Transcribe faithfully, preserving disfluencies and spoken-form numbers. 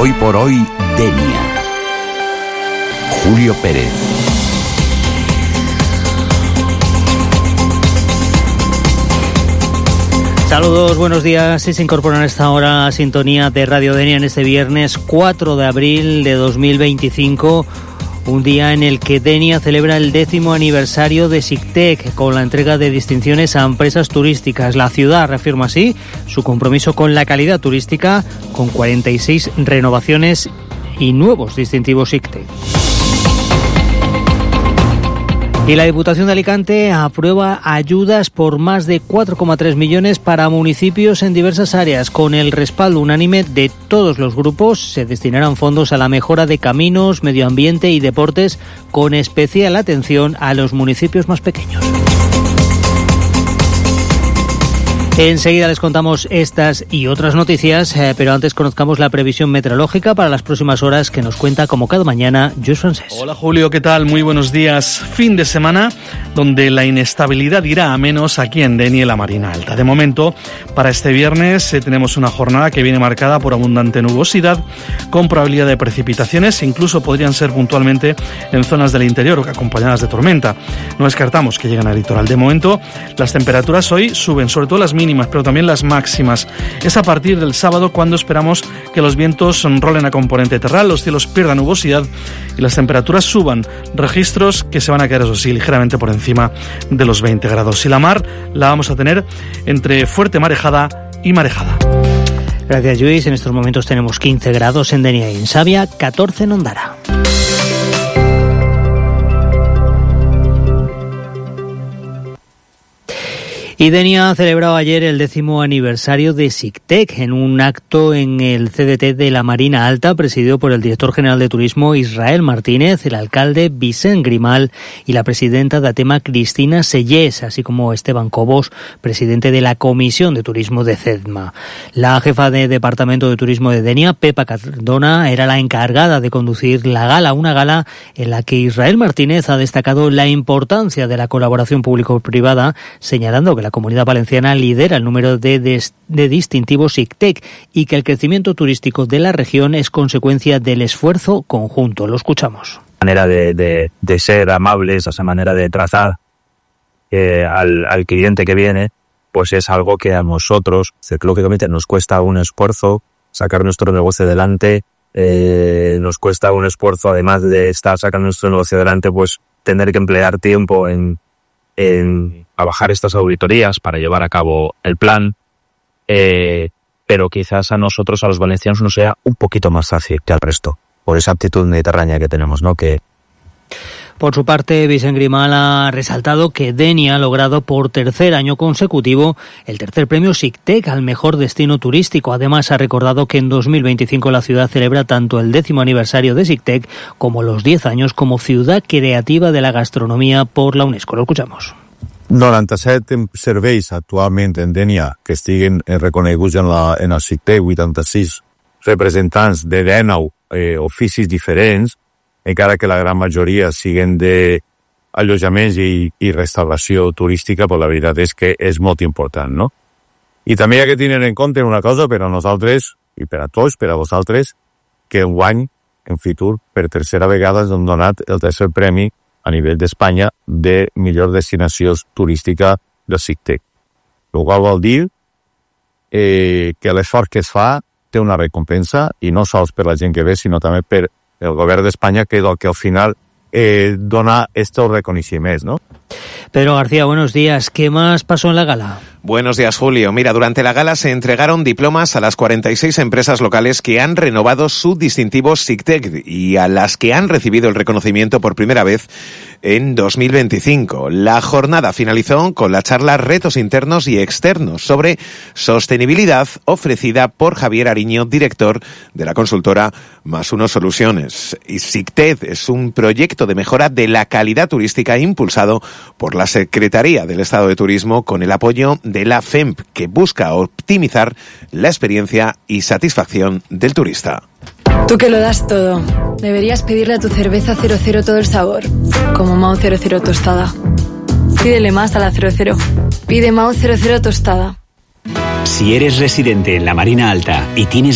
Hoy por hoy, Denia. Julio Pérez. Saludos, buenos días. Si se incorporan a esta hora a sintonía de Radio Denia en este viernes cuatro de abril de dos mil veinticinco, un día en el que Denia celebra el décimo aniversario de SICTEC con la entrega de distinciones a empresas turísticas. La ciudad reafirma así su compromiso con la calidad turística con cuarenta y seis renovaciones y nuevos distintivos SICTEC. Y la Diputación de Alicante aprueba ayudas por más de cuatro coma tres millones para municipios en diversas áreas. Con el respaldo unánime de todos los grupos, se destinarán fondos a la mejora de caminos, medio ambiente y deportes, con especial atención a los municipios más pequeños. Enseguida les contamos estas y otras noticias, eh, pero antes conozcamos la previsión meteorológica para las próximas horas que nos cuenta, como cada mañana, Lluís Francés. Hola Julio, ¿qué tal? Muy buenos días. Fin de semana donde la inestabilidad irá a menos aquí en Denia y la Marina Alta. De momento, para este viernes eh, tenemos una jornada que viene marcada por abundante nubosidad, con probabilidad de precipitaciones, incluso podrían ser puntualmente en zonas del interior o acompañadas de tormenta. No descartamos que lleguen al litoral. De momento, las temperaturas hoy suben, sobre todo las mínimas, pero también las máximas. Es a partir del sábado cuando esperamos que los vientos rolen a componente terral, los cielos pierdan nubosidad y las temperaturas suban. Registros que se van a quedar, eso sí, ligeramente por encima de los veinte grados. Y la mar la vamos a tener entre fuerte marejada y marejada. Gracias, Lluís. En estos momentos tenemos quince grados en Denia y en Savia, catorce en Ondara. Y Denia ha celebrado ayer el décimo aniversario de SICTEC en un acto en el C D T de la Marina Alta, presidido por el director general de Turismo Israel Martínez, el alcalde Vicent Grimal y la presidenta de ATEMA Cristina Sellés, así como Esteban Cobos, presidente de la Comisión de Turismo de CEDMA. La jefa de Departamento de Turismo de Denia, Pepa Cardona, era la encargada de conducir la gala, una gala en la que Israel Martínez ha destacado la importancia de la colaboración público-privada, señalando que la Comunidad Valenciana lidera el número de, de, de distintivos SICTEC y que el crecimiento turístico de la región es consecuencia del esfuerzo conjunto. Lo escuchamos. Manera de, de, de ser amables, esa manera de trazar eh, al, al cliente que viene, pues es algo que a nosotros, lógicamente, nos cuesta un esfuerzo sacar nuestro negocio adelante, eh, nos cuesta un esfuerzo, además de estar sacando nuestro negocio adelante, pues tener que emplear tiempo en en trabajar estas auditorías para llevar a cabo el plan, eh, pero quizás a nosotros, a los valencianos, nos sea un poquito más fácil que al resto, por esa aptitud mediterránea que tenemos, ¿no? Que Por su parte, Vicent Grimal ha resaltado que Denia ha logrado por tercer año consecutivo el tercer premio SICTEC al mejor destino turístico. Además, ha recordado que en dos mil veinticinco la ciudad celebra tanto el décimo aniversario de SICTEC como los diez años como ciudad creativa de la gastronomia por la UNESCO. Lo escuchamos. noranta-set serveis actualment en Denia que estiguen reconeguts en la, en el SICTEC, vuitanta-sis representants de dinou eh, oficis diferents, encara que la gran majoria siguen d'allotjaments i, i restauració turística, però la veritat és que és molt important, no? I també hi ha que tenir en compte una cosa per a nosaltres, i per a tots, per a vosaltres, que enguany, en futur, per tercera vegada ens han donat el tercer premi a nivell d'Espanya de millor destinació turística de SICTEC. El qual vol dir eh, que l'esforç que es fa té una recompensa, i no sols per la gent que ve, sinó també per el govern d'Espanya, que és el que al final eh, dona estos reconocimientos, ¿no? Pedro García, buenos días. ¿Qué más pasó en la gala? Buenos días, Julio. Mira, durante la gala se entregaron diplomas a las cuarenta y seis empresas locales que han renovado su distintivo SICTEC y a las que han recibido el reconocimiento por primera vez en dos mil veinticinco. La jornada finalizó con la charla Retos Internos y Externos sobre sostenibilidad ofrecida por Javier Ariño, director de la consultora Más Uno Soluciones. Y SICTEC es un proyecto de mejora de la calidad turística impulsado por la Secretaría del Estado de Turismo con el apoyo de la F E M P, que busca optimizar la experiencia y satisfacción del turista. Tú que lo das todo, deberías pedirle a tu cerveza cero cero todo el sabor, como Mao cero cero tostada. Pídele más a la cero cero. Pide Mao cero cero tostada. Si eres residente en la Marina Alta y tienes